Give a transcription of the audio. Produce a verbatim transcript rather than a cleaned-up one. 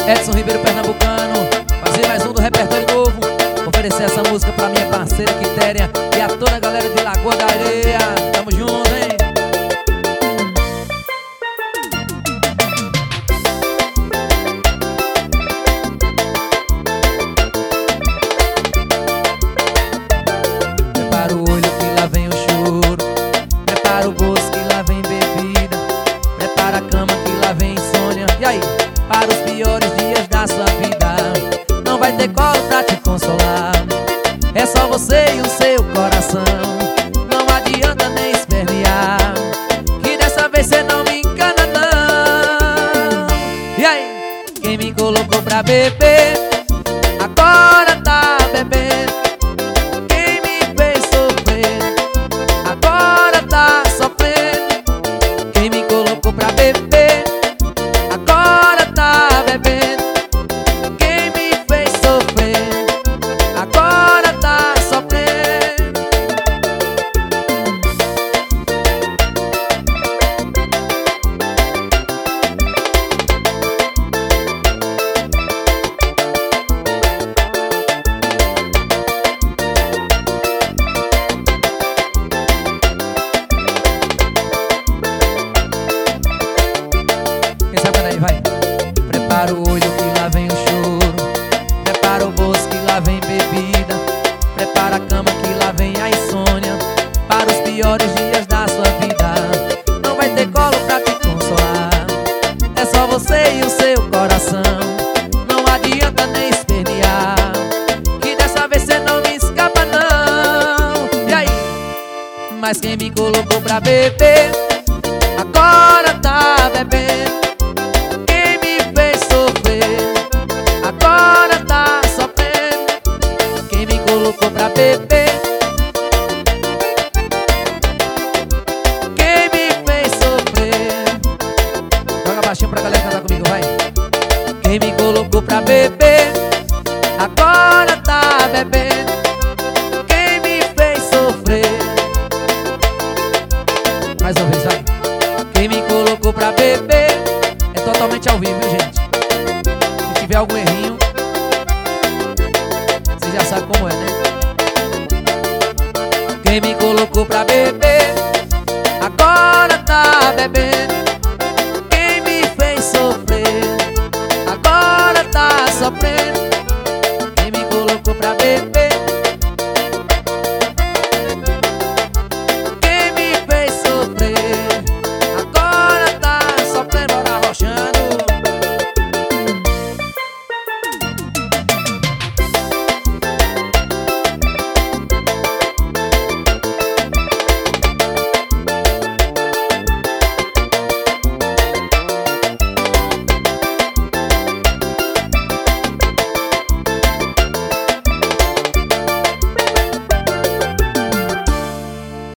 Edson Ribeiro Pernambucano, fazer mais um do repertório novo. Oferecer essa música pra minha parceira Quitéria e a toda a galera de Lagoa da Areia. Tamo junto, hein? Prepara o olho que lá vem o choro, prepara o bolso que lá vem bebida, prepara a cama que lá vem insônia. E aí? Para os piores dias da sua vida, não vai ter colo pra te consolar. É só você e o seu coração, não adianta nem espernear, que dessa vez cê não me engana não. E aí? Quem me colocou pra beber, agora tá bebendo. Quem me fez sofrer, agora tá sofrendo. Quem me colocou pra beber, agora tá bebendo. Quem me fez sofrer, agora tá sofrendo. Quem sabe cantar aí, vai. Prepara o olho que lá vem o choro, prepara o bolso que lá vem bebida, prepara a cama que lá vem a insônia. Para os piores dias da sua vida, não vai ter colo pra te consolar. É só você e o seu coração, não adianta nem espernear, que dessa vez cê não me escapa não. E aí? Mas quem me colocou pra beber, agora tá bebendo. Quem me fez sofrer, agora tá sofrendo. Quem me colocou pra beber, quem me fez sofrer. Joga baixinho pra galera cantar comigo, vai. Quem me colocou pra beber, agora tá bebendo. Quem me fez sofrer. Mais uma vez, vai. Quem me colocou pra beber, é totalmente ao vivo, viu, gente? Se tiver algum errinho, você já sabe como é, né? Quem me colocou pra beber, agora tá bebendo.